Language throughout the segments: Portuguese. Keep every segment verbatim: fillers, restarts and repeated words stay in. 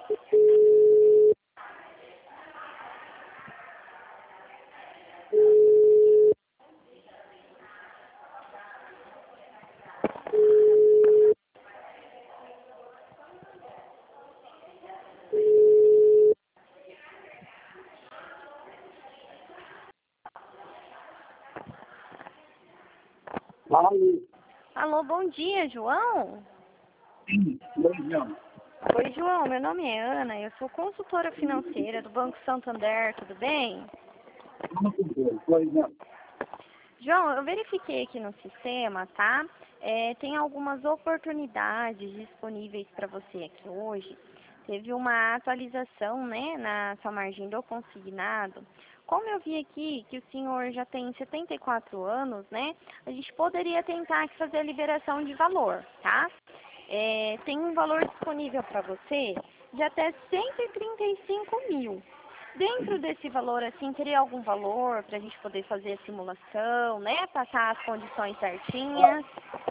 Alô? Alô, bom dia, João? Sim, oi, não. Oi, João, meu nome é Ana, eu sou consultora financeira do Banco Santander, tudo bem? Muito bem, pois não. João, eu verifiquei aqui no sistema, tá? É, tem algumas oportunidades disponíveis para você aqui hoje. Teve uma atualização, né, na sua margem do consignado. Como eu vi aqui que o senhor já tem setenta e quatro anos, né, a gente poderia tentar aqui fazer a liberação de valor, tá? É, tem um valor disponível para você de até cento e trinta e cinco mil. Dentro desse valor, assim, teria algum valor para a gente poder fazer a simulação, né? Passar as condições certinhas.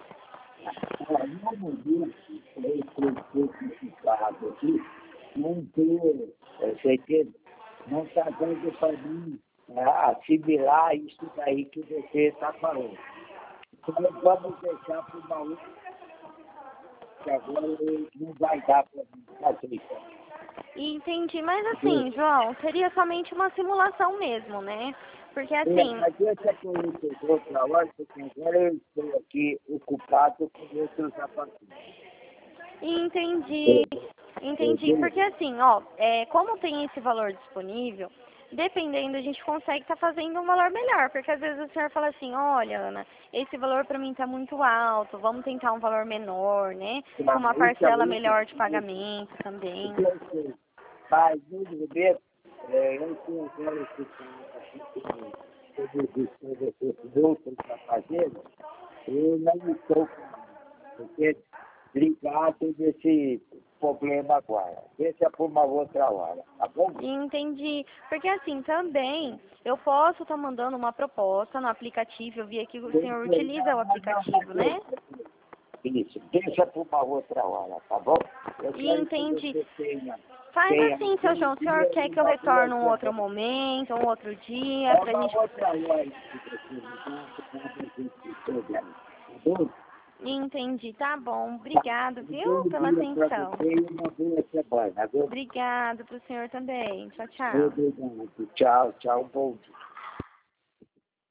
Olha, no momento, esse certificado aqui, não tem, é, você entende? Não está dando para mim é, assimilar isso daí que você está falando. Então, vamos deixar para uma outra, que agora não vai dar para mim fazer isso. Entendi, mas assim, João, seria somente uma simulação mesmo, né? Porque É, assim, mas deixa que eu esteja outra hora, porque agora eu estou aqui ocupado com outros assuntos. entendi, entendi, porque assim, ó, é, como tem esse valor disponível, dependendo, a gente consegue estar fazendo um valor melhor, porque às vezes o senhor fala assim, olha, Ana, esse valor para mim está muito alto, vamos tentar um valor menor, né? Com uma parcela melhor de pagamento também. Mas, no momento, é, eu estou agora ocupado aqui com com outros afazeres, eu não estou porque ligado desse problema agora. Deixa por uma outra hora, tá bom? Entendi. Porque assim, também, eu posso estar mandando uma proposta no aplicativo, eu vi aqui que o senhor utiliza o aplicativo, né? Isso, deixa por uma outra hora, tá bom? Eu quero que Entendi. você tenha, Faz tenha assim, seu João, o senhor quer que eu uma boa retorne um outro semana. momento, um outro dia, É pra uma gente... outra hora que você ligar, que dá pra gente pegar, tá bom? Entendi, tá bom. Tá. Obrigado, Um viu, bom pela dia para atenção. você e uma boa semana, viu? Obrigado pro senhor também. Tchau, tchau. Obrigado. Tchau, tchau, bom dia.